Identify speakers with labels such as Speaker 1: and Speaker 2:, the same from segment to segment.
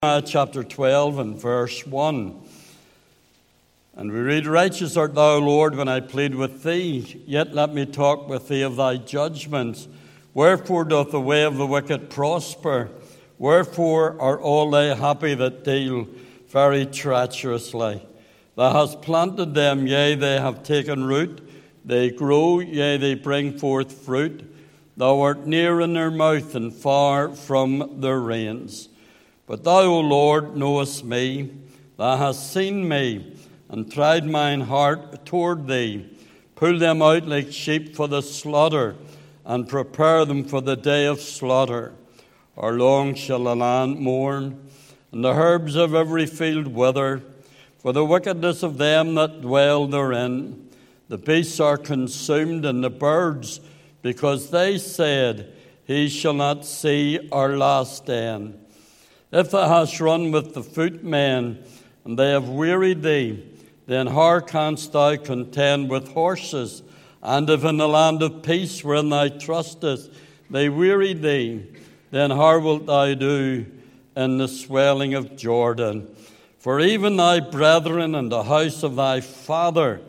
Speaker 1: Chapter 12 and verse 1. And we read, "Righteous art thou, Lord, when I plead with thee, yet let me talk with thee of thy judgments. Wherefore doth the way of the wicked prosper? Wherefore are all they happy that deal very treacherously? Thou hast planted them, yea, they have taken root. They grow, yea, they bring forth fruit. Thou art near in their mouth and far from their reins. But thou, O Lord, knowest me. Thou hast seen me, and tried mine heart toward thee. Pull them out like sheep for the slaughter, and prepare them for the day of slaughter. How long shall the land mourn, and the herbs of every field wither, for the wickedness of them that dwell therein? The beasts are consumed, and the birds, because they said, He shall not see our last end. If thou hast run with the footmen, and they have wearied thee, then how canst thou contend with horses? And if in the land of peace wherein thou trustest they wearied thee, then how wilt thou do in the swelling of Jordan? For even thy brethren and the house of thy father,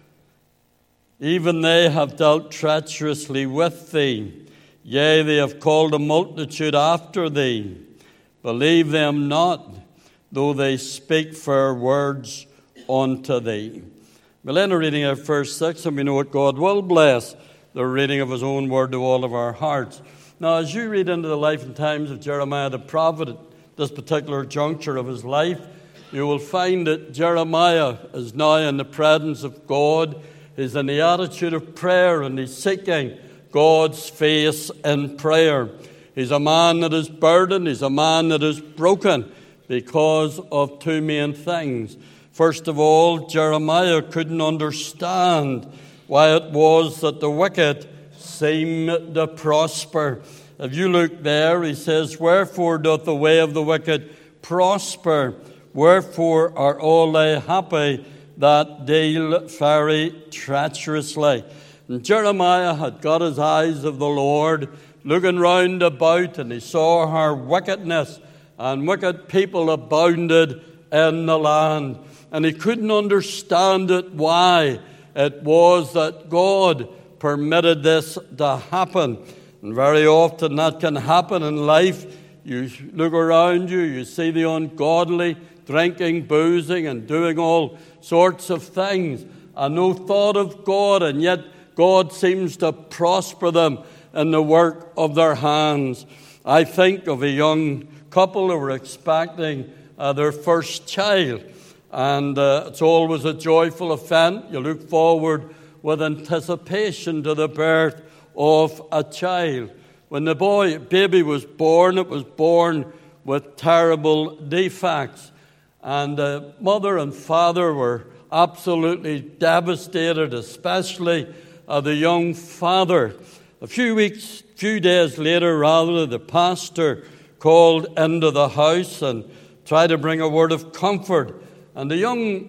Speaker 1: even they have dealt treacherously with thee. Yea, they have called a multitude after thee. Believe them not, though they speak fair words unto thee." We'll end our reading of verse 6, and we know that God will bless the reading of His own word to all of our hearts. Now, as you read into the life and times of Jeremiah the prophet at this particular juncture of his life, you will find that Jeremiah is now in the presence of God. He's in the attitude of prayer, and he's seeking God's face in prayer. He's a man that is burdened. He's a man that is broken because of two main things. First of all, Jeremiah couldn't understand why it was that the wicked seemed to prosper. If you look there, he says, "Wherefore doth the way of the wicked prosper? Wherefore are all they happy that deal very treacherously?" And Jeremiah had got his eyes of the Lord, looking round about, and he saw how wickedness and wicked people abounded in the land. And he couldn't understand it, why it was that God permitted this to happen. And very often that can happen in life. You look around you, you see the ungodly drinking, boozing, and doing all sorts of things, and no thought of God, and yet God seems to prosper them in the work of their hands. I think of a young couple who were expecting their first child, and it's always a joyful event. You look forward with anticipation to the birth of a child. When the baby was born, it was born with terrible defects, and mother and father were absolutely devastated, especially the young father. A few days later, the pastor called into the house and tried to bring a word of comfort. And the young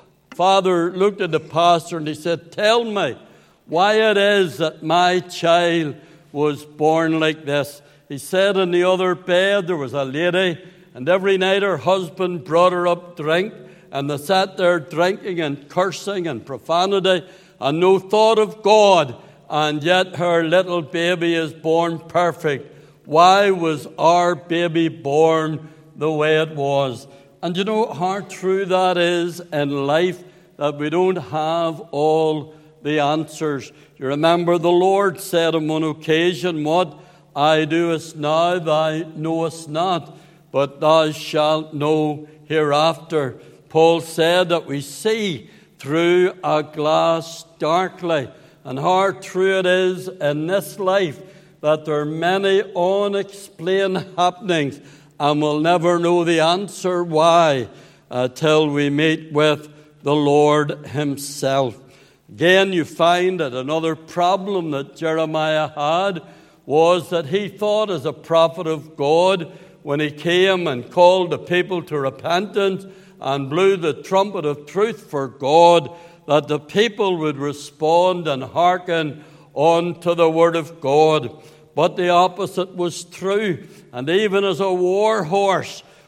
Speaker 1: father looked at the pastor and he said, "Tell me why it is that my child was born like this." He said in the other bed there was a lady, and every night her husband brought her up drink, and they sat there drinking and cursing and profanity and no thought of God. And yet her little baby is born perfect. Why was our baby born the way it was? And you know how true that is in life, that we don't have all the answers. You remember the Lord said on one occasion, "What I doest now thou knowest not, but thou shalt know hereafter." Paul said that we see through a glass darkly. And how true it is in this life that there are many unexplained happenings, and we'll never know the answer why till we meet with the Lord Himself. Again, you find that another problem that Jeremiah had was that he thought, as a prophet of God, when he came and called the people to repentance and blew the trumpet of truth for God, that the people would respond and hearken unto the word of God. But the opposite was true. And even as a war horse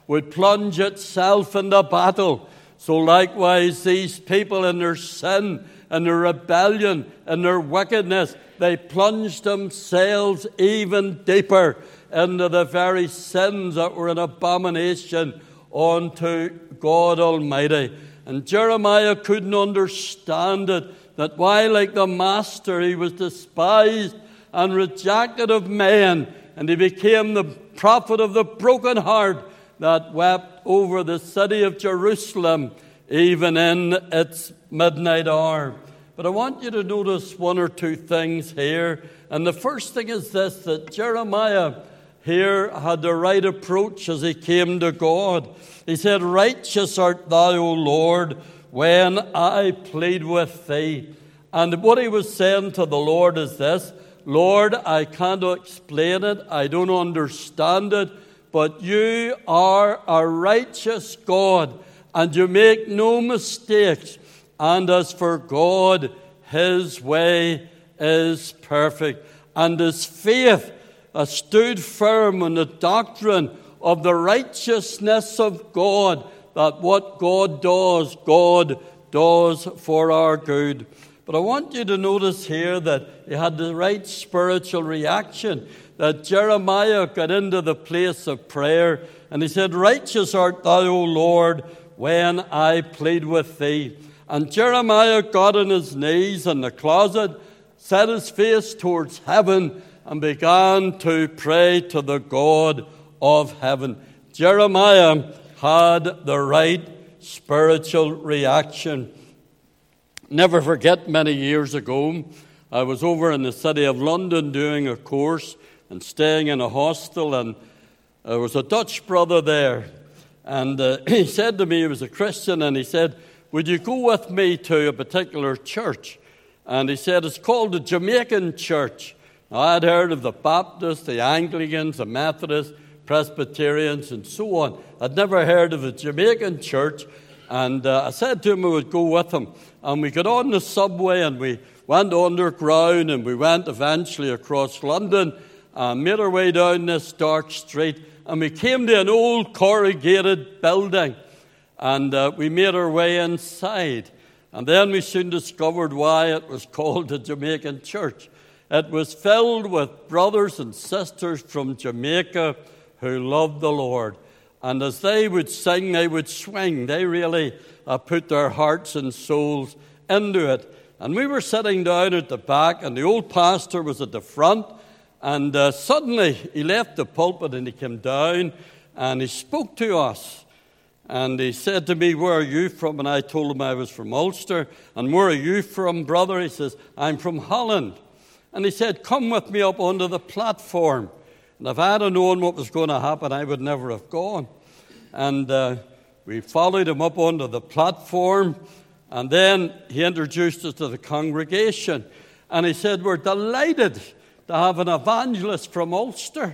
Speaker 1: would plunge itself into battle. So likewise, these people in their sin, in their rebellion, in their wickedness, they plunged themselves even deeper into the very sins that were an abomination unto God Almighty. And Jeremiah couldn't understand it, that while like the master he was despised and rejected of men, and he became the prophet of the broken heart that wept over the city of Jerusalem, even in its midnight hour. But I want you to notice one or two things here. And the first thing is this, that Jeremiah here had the right approach as he came to God. He said, "Righteous art thou, O Lord, when I plead with thee." And what he was saying to the Lord is this: Lord, I can't explain it, I don't understand it, but you are a righteous God, and you make no mistakes. And as for God, his way is perfect. And his faith stood firm on the doctrine of the righteousness of God, that what God does for our good. But I want you to notice here that he had the right spiritual reaction, that Jeremiah got into the place of prayer, and he said, "Righteous art thou, O Lord, when I plead with thee." And Jeremiah got on his knees in the closet, set his face towards heaven, and began to pray to the God of heaven. Jeremiah had the right spiritual reaction. Never forget, many years ago, I was over in the city of London doing a course and staying in a hostel, and there was a Dutch brother there. And he said to me, he was a Christian, and he said, "Would you go with me to a particular church?" And he said, "It's called the Jamaican Church." Now, I had heard of the Baptists, the Anglicans, the Methodists, Presbyterians, and so on. I'd never heard of the Jamaican Church. And I said to him I would go with him. And we got on the subway and we went underground and we went eventually across London and made our way down this dark street. And we came to an old corrugated building. And we made our way inside. And then we soon discovered why it was called the Jamaican Church. It was filled with brothers and sisters from Jamaica who loved the Lord. And as they would sing, they would swing. They really put their hearts and souls into it. And we were sitting down at the back, and the old pastor was at the front. And suddenly he left the pulpit and he came down and he spoke to us. And he said to me, "Where are you from?" And I told him I was from Ulster. "And where are you from, brother?" He says, "I'm from Holland." And he said, "Come with me up onto the platform." And if I had known what was going to happen, I would never have gone. And we followed him up onto the platform. And then he introduced us to the congregation. And he said, "We're delighted to have an evangelist from Ulster."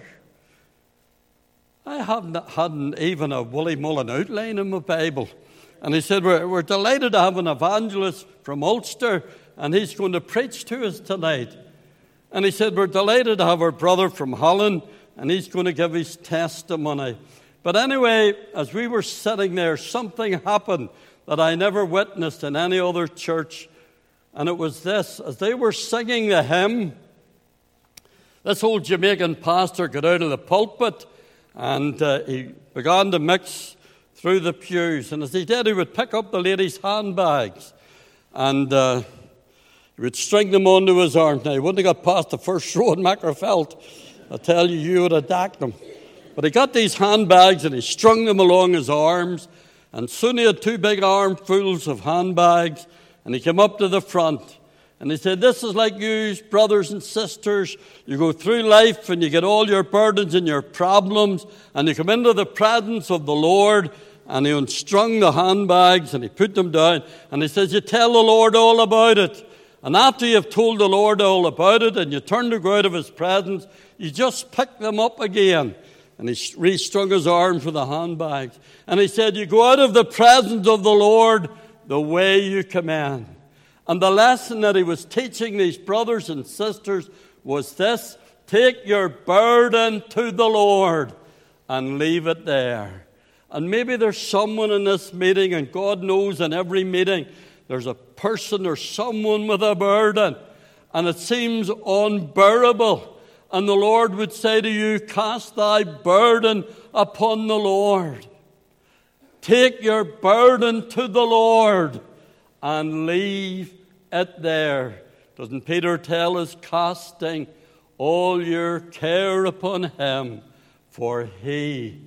Speaker 1: I hadn't even a Willie Mullen outline in my Bible. And he said, we're delighted to have an evangelist from Ulster, and he's going to preach to us tonight. And he said, "We're delighted to have our brother from Holland, and he's going to give his testimony." But anyway, as we were sitting there, something happened that I never witnessed in any other church. And it was this: as they were singing the hymn, this old Jamaican pastor got out of the pulpit and he began to mix through the pews. And as he did, he would pick up the ladies' handbags and he would string them onto his arm. Now, he wouldn't have got past the first row in Macrofelt. I tell you, you would have dacked him. But he got these handbags and he strung them along his arms. And soon he had 2 big armfuls of handbags. And he came up to the front. And he said, "This is like you, brothers and sisters. You go through life and you get all your burdens and your problems. And you come into the presence of the Lord." And he unstrung the handbags and he put them down. And he says, "You tell the Lord all about it. And after you've told the Lord all about it and you turn to go out of his presence, you just pick them up again." And he restrung his arms with the handbags. And he said, "You go out of the presence of the Lord the way you come in." And the lesson that he was teaching these brothers and sisters was this: take your burden to the Lord and leave it there. And maybe there's someone in this meeting, and God knows in every meeting there's a person or someone with a burden, and it seems unbearable. And the Lord would say to you, cast thy burden upon the Lord. Take your burden to the Lord and leave it there. Doesn't Peter tell us, casting all your care upon him, for he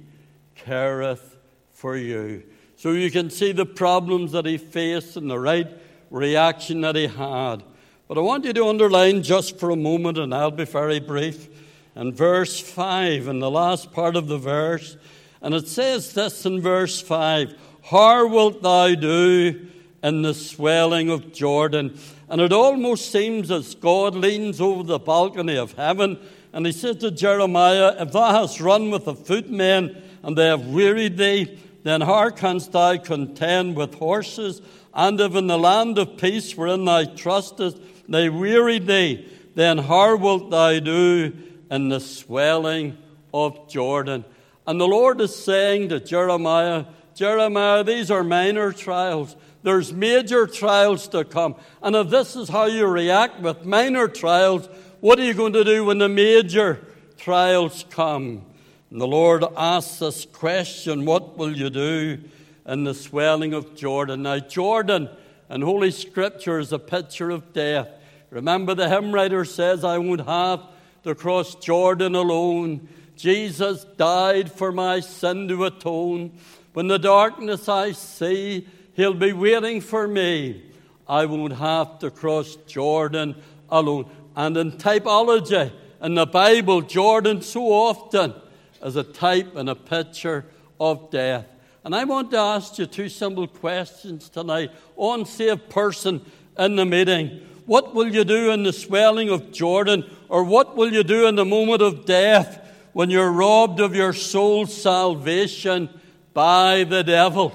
Speaker 1: careth for you. So you can see the problems that he faced and the right reaction that he had. But I want you to underline just for a moment, and I'll be very brief, in verse 5, in the last part of the verse. And it says this in verse 5, how wilt thou do in the swelling of Jordan? And it almost seems as God leans over the balcony of heaven, and he says to Jeremiah, if thou hast run with the footmen, and they have wearied thee, then how canst thou contend with horses? And if in the land of peace wherein thou trustest they wearied thee, then how wilt thou do in the swelling of Jordan? And the Lord is saying to Jeremiah, Jeremiah, these are minor trials. There's major trials to come. And if this is how you react with minor trials, what are you going to do when the major trials come? And the Lord asks this question, what will you do in the swelling of Jordan? Now, Jordan in Holy Scripture is a picture of death. Remember, the hymn writer says, I won't have to cross Jordan alone. Jesus died for my sin to atone. When the darkness I see, he'll be waiting for me. I won't have to cross Jordan alone. And in typology, in the Bible, Jordan so often is a type and a picture of death. And I want to ask you two simple questions tonight. Unsaved person in the meeting, what will you do in the swelling of Jordan? Or what will you do in the moment of death when you're robbed of your soul's salvation by the devil?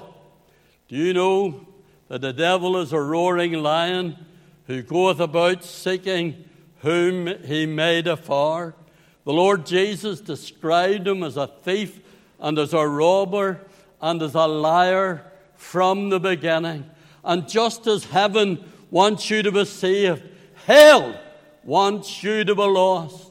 Speaker 1: Do you know that the devil is a roaring lion who goeth about seeking whom he may devour? The Lord Jesus described him as a thief and as a robber and as a liar from the beginning. And just as heaven wants you to be saved, hell wants you to be lost.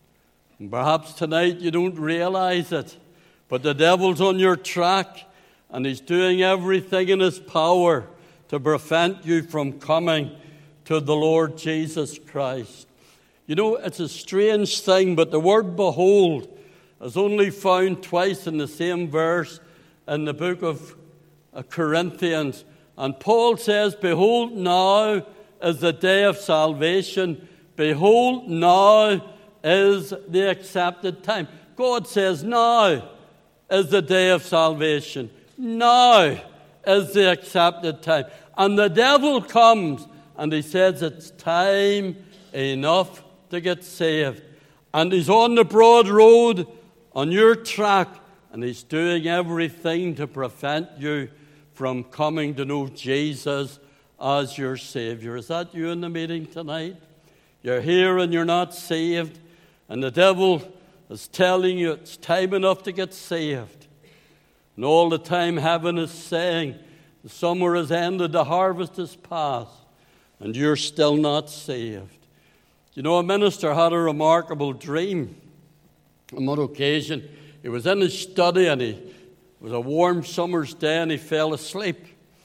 Speaker 1: And perhaps tonight you don't realize it, but the devil's on your track, and he's doing everything in his power to prevent you from coming to the Lord Jesus Christ. You know, it's a strange thing, but the word behold is only found twice in the same verse in the book of Corinthians. And Paul says, behold, now is the day of salvation. Behold, now is the accepted time. God says, now is the day of salvation. Now is the accepted time. And the devil comes and he says, it's time enough to get saved. And he's on the broad road on your track, and he's doing everything to prevent you from coming to know Jesus as your Savior. Is that you in the meeting tonight? You're here and you're not saved, and the devil is telling you it's time enough to get saved. And all the time heaven is saying, the summer has ended, the harvest is past, and you're still not saved. You know, a minister had a remarkable dream. On one occasion, he was in his study, and it was a warm summer's day, and he fell asleep.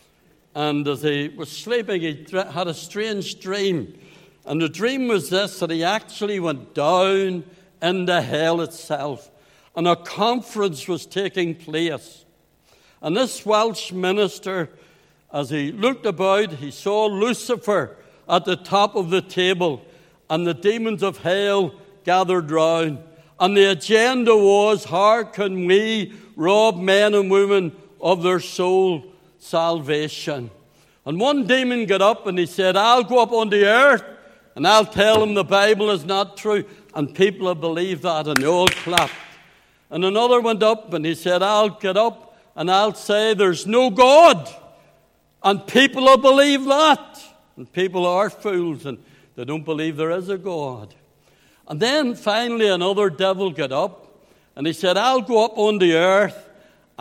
Speaker 1: And as he was sleeping, he had a strange dream. And the dream was this, that he actually went down into hell itself. And a conference was taking place. And this Welsh minister, as he looked about, he saw Lucifer at the top of the table, and the demons of hell gathered round. And the agenda was, how can we rob men and women of their soul salvation? And one demon got up and he said, I'll go up on the earth and I'll tell them the Bible is not true. And people have believed that, and they all clapped. And another went up and he said, I'll get up and I'll say there's no God. And people will believe that. And people are fools, and they don't believe there is a God. And then finally another devil got up and he said, I'll go up on the earth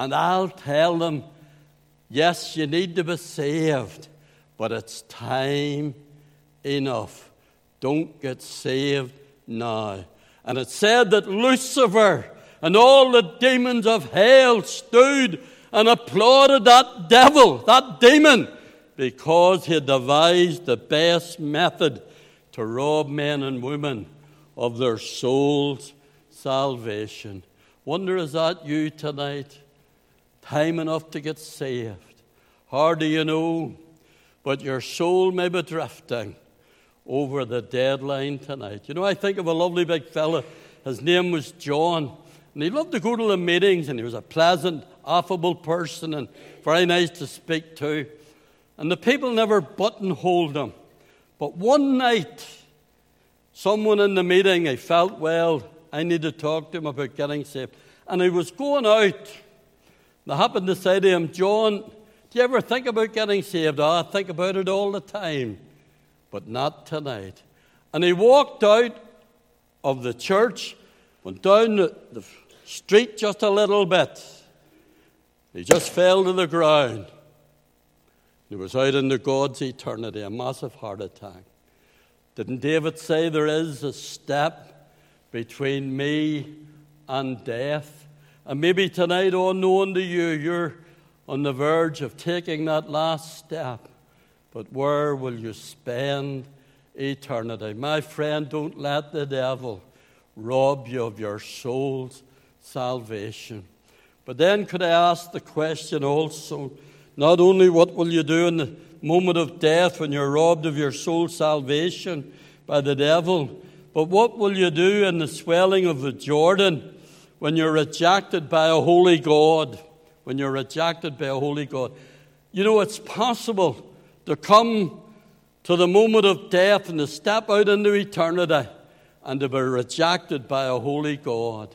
Speaker 1: And I'll tell them, yes, you need to be saved, but it's time enough. Don't get saved now. And it said that Lucifer and all the demons of hell stood and applauded that devil, that demon, because he had devised the best method to rob men and women of their soul's salvation. Wonder, is that you tonight? Time enough to get saved. How do you know? But your soul may be drifting over the deadline tonight. You know, I think of a lovely big fella. His name was John. And he loved to go to the meetings, and he was a pleasant, affable person and very nice to speak to. And the people never buttonholed him. But one night, someone in the meeting, he felt, well, I need to talk to him about getting saved. And he was going out. And I happened to say to him, John, do you ever think about getting saved? Oh, I think about it all the time, but not tonight. And he walked out of the church, went down the street just a little bit. He just fell to the ground. He was out into God's eternity, a massive heart attack. Didn't David say there is a step between me and death? And maybe tonight, unknown to you, you're on the verge of taking that last step. But where will you spend eternity? My friend, don't let the devil rob you of your soul's salvation. But then could I ask the question also, not only what will you do in the moment of death when you're robbed of your soul's salvation by the devil, but what will you do in the swelling of the Jordan when you're rejected by a holy God? When you're rejected by a holy God. You know, it's possible to come to the moment of death and to step out into eternity and to be rejected by a holy God.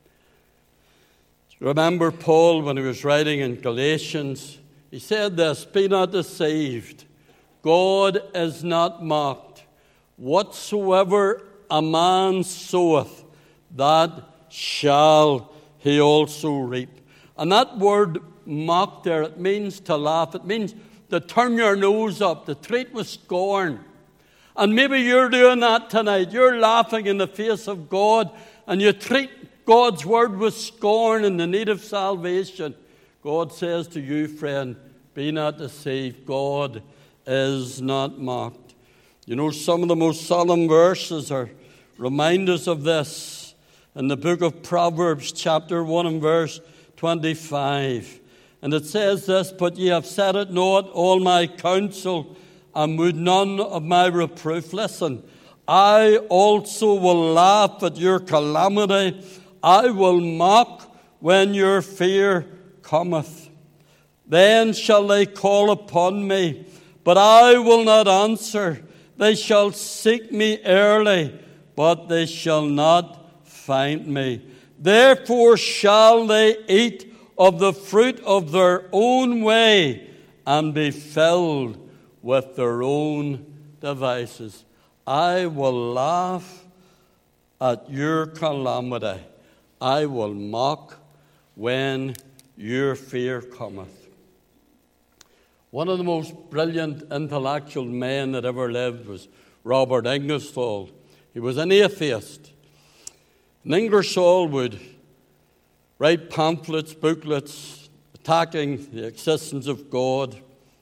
Speaker 1: Remember Paul when he was writing in Galatians? He said this, be not deceived. God is not mocked. Whatsoever a man soweth, that shall he also reap. And that word mock there, it means to laugh. It means to turn your nose up, to treat with scorn. And maybe you're doing that tonight. You're laughing in the face of God, and you treat God's word with scorn in the need of salvation. God says to you, friend, be not deceived. God is not mocked. You know, some of the most solemn verses are reminders of this. In the book of Proverbs, chapter 1 and verse 25. And it says this, but ye have said it not, all my counsel, and would none of my reproof. Listen, I also will laugh at your calamity. I will mock when your fear cometh. Then shall they call upon me, but I will not answer. They shall seek me early, but they shall not find me. Therefore shall they eat of the fruit of their own way and be filled with their own devices. I will laugh at your calamity. I will mock when your fear cometh. One of the most brilliant intellectual men that ever lived was Robert Ingersoll. He was an atheist. And Ingersoll would write pamphlets, booklets, attacking the existence of God.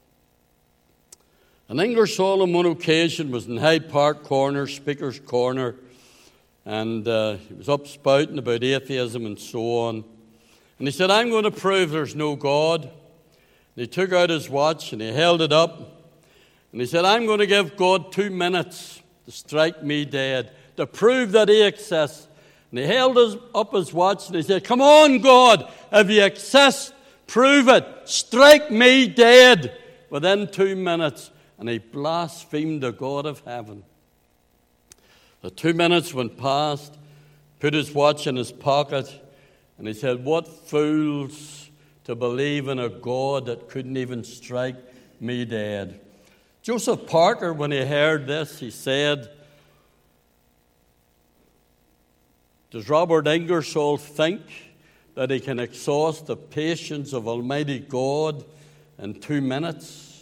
Speaker 1: And Ingersoll on one occasion was in Hyde Park Corner, Speaker's Corner, and he was up spouting about atheism and so on. And he said, I'm going to prove there's no God. And he took out his watch and he held it up. And he said, I'm going to give God 2 minutes to strike me dead, to prove that he exists. And he held up his watch and he said, come on, God, if you exist, prove it. Strike me dead within 2 minutes. And he blasphemed the God of heaven. The 2 minutes went past, put his watch in his pocket, and he said, what fools to believe in a God that couldn't even strike me dead. Joseph Parker, when he heard this, he said, does Robert Ingersoll think that he can exhaust the patience of Almighty God in 2 minutes?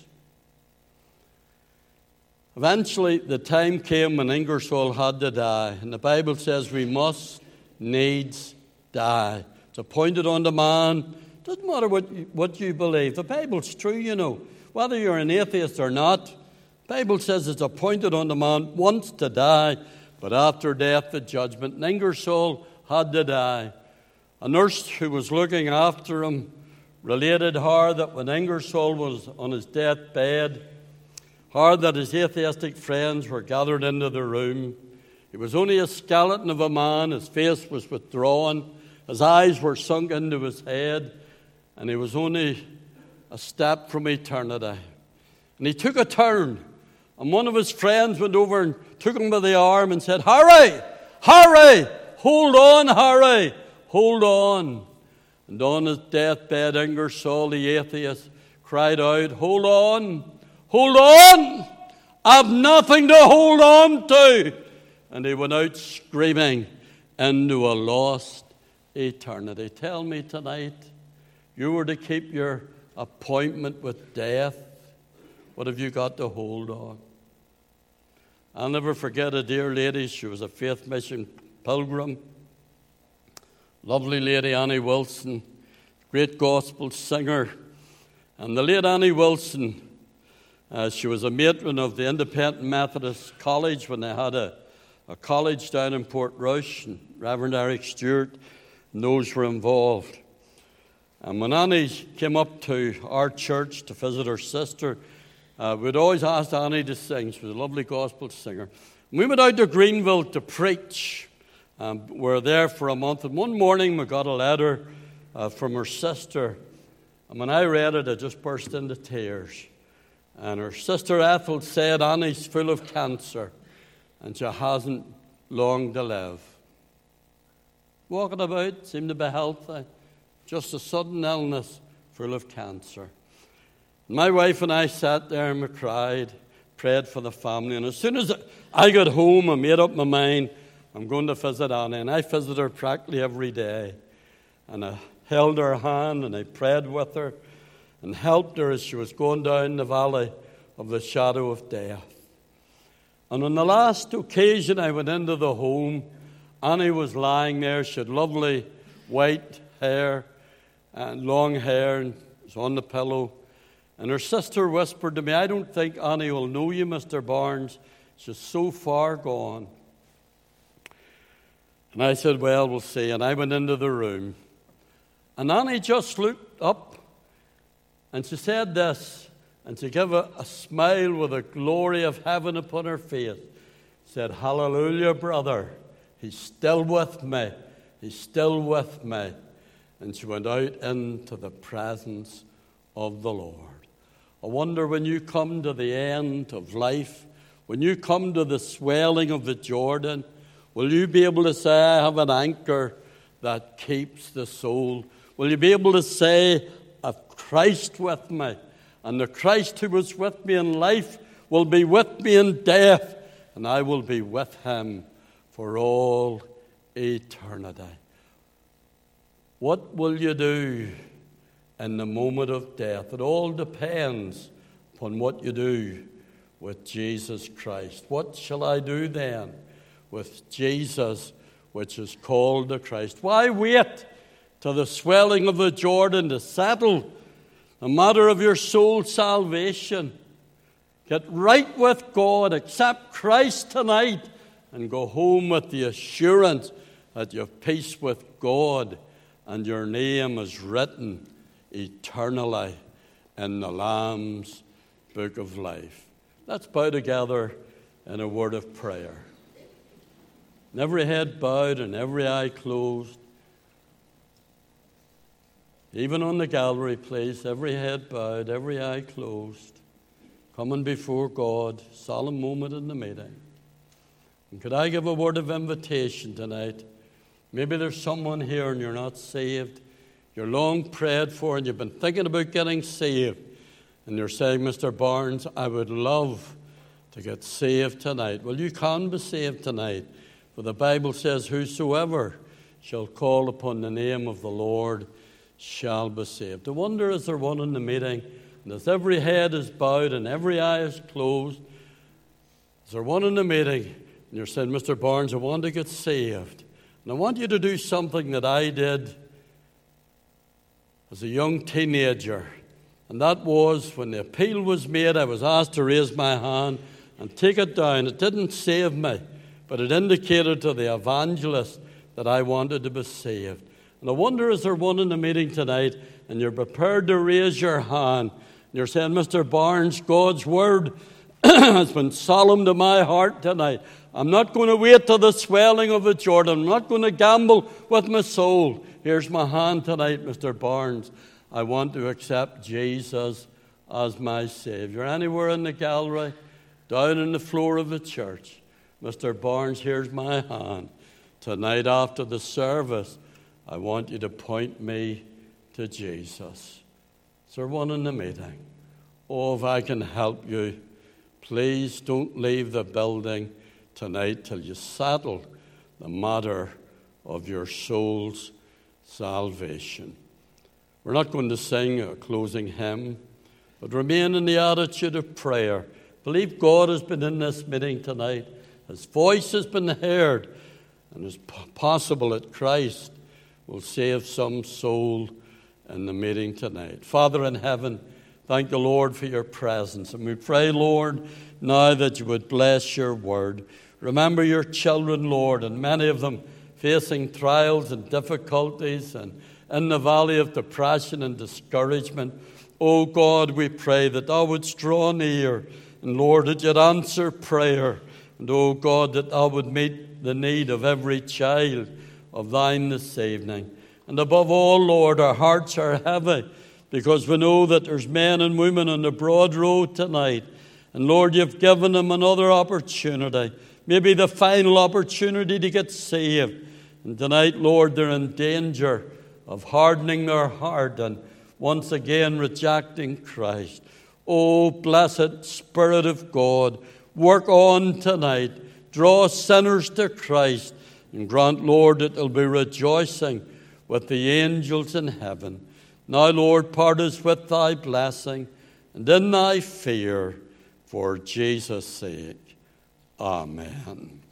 Speaker 1: Eventually, the time came when Ingersoll had to die. And the Bible says we must needs die. It's appointed unto man. Doesn't matter what you believe. The Bible's true, you know. Whether you're an atheist or not, the Bible says it's appointed unto man once to die, but after death the judgment. And Ingersoll had to die. A nurse who was looking after him related how that when Ingersoll was on his deathbed, how that his atheistic friends were gathered into the room. He was only a skeleton of a man. His face was withdrawn. His eyes were sunk into his head. And he was only a step from eternity. And he took a turn. And one of his friends went over and took him by the arm and said, "Harry! Harry! Hold on, Harry! Hold on." And on his deathbed, Ingersoll, the atheist, cried out, "Hold on! Hold on! I've nothing to hold on to!" And he went out screaming into a lost eternity. Tell me tonight, you were to keep your appointment with death. What have you got to hold on? I'll never forget a dear lady. She was a faith mission pilgrim. Lovely lady, Annie Wilson, great gospel singer. And the late Annie Wilson, she was a matron of the Independent Methodist College when they had a college down in Portrush, and Reverend Eric Stewart and those were involved. And when Annie came up to our church to visit her sister, we'd always asked Annie to sing. She was a lovely gospel singer. And we went out to Greenville to preach. We were there for a month. And one morning we got a letter from her sister. And when I read it, I just burst into tears. And her sister Ethel said, "Annie's full of cancer, and she hasn't long to live." Walking about, seemed to be healthy. Just a sudden illness, full of cancer. My wife and I sat there and we cried, prayed for the family. And as soon as I got home, I made up my mind, I'm going to visit Annie. And I visited her practically every day. And I held her hand and I prayed with her and helped her as she was going down the valley of the shadow of death. And on the last occasion I went into the home, Annie was lying there. She had lovely white hair and long hair and was on the pillow. And her sister whispered to me, "I don't think Annie will know you, Mr. Barnes. She's so far gone." And I said, "Well, we'll see." And I went into the room. And Annie just looked up and she said this, and she gave a smile with the glory of heaven upon her face. She said, "Hallelujah, brother. He's still with me. He's still with me." And she went out into the presence of the Lord. I wonder, when you come to the end of life, when you come to the swelling of the Jordan, will you be able to say, "I have an anchor that keeps the soul"? Will you be able to say, "I've Christ with me, and the Christ who was with me in life will be with me in death, and I will be with him for all eternity"? What will you do in the moment of death? It all depends upon what you do with Jesus Christ. What shall I do then with Jesus, which is called the Christ? Why wait to the swelling of the Jordan to settle the matter of your soul's salvation? Get right with God, accept Christ tonight, and go home with the assurance that you have peace with God and your name is written eternally in the Lamb's book of life. Let's bow together in a word of prayer. And every head bowed and every eye closed. Even on the gallery, please, every head bowed, every eye closed. Coming before God, solemn moment in the meeting. And could I give a word of invitation tonight? Maybe there's someone here and you're not saved. You're long prayed for and you've been thinking about getting saved. And you're saying, "Mr. Barnes, I would love to get saved tonight." Well, you can be saved tonight. For the Bible says, "Whosoever shall call upon the name of the Lord shall be saved. I wonder, is there one in the meeting, and as every head is bowed and every eye is closed, is there one in the meeting, and you're saying, Mr. Barnes, I want to get saved, and I want you to do something that I did as a young teenager, and that was when the appeal was made, I was asked to raise my hand and take it down. It didn't save me, but it indicated to the evangelist that I wanted to be saved. And I wonder, is there one in the meeting tonight, and you're prepared to raise your hand, and you're saying, Mr. Barnes, God's word has been solemn to my heart tonight. I'm not going to wait till the swelling of the Jordan. I'm not going to gamble with my soul. Here's my hand tonight, Mr. Barnes. I want to accept Jesus as my Savior. Anywhere in the gallery, down on the floor of the church, Mr. Barnes, here's my hand. Tonight after the service, I want you to point me to Jesus. Is there one in the meeting? Oh, if I can help you, please don't leave the building tonight till you settle the matter of your soul's salvation. We're not going to sing a closing hymn, but remain in the attitude of prayer. Believe God has been in this meeting tonight. His voice has been heard, and it's possible that Christ will save some soul in the meeting tonight. Father in heaven, thank the Lord for your presence. And we pray, Lord, now that you would bless your word. Remember your children, Lord, and many of them facing trials and difficulties and in the valley of depression and discouragement. Oh God, we pray that thou wouldst draw near, and Lord, that you'd answer prayer. And oh God, that thou would meet the need of every child of thine this evening. And above all, Lord, our hearts are heavy because we know that there's men and women on the broad road tonight. And Lord, you've given them another opportunity, maybe the final opportunity to get saved. And tonight, Lord, they're in danger of hardening their heart and once again rejecting Christ. Oh, blessed Spirit of God, work on tonight. Draw sinners to Christ and grant, Lord, that they'll be rejoicing with the angels in heaven. Now, Lord, part us with thy blessing and in thy fear, for Jesus' sake. Amen.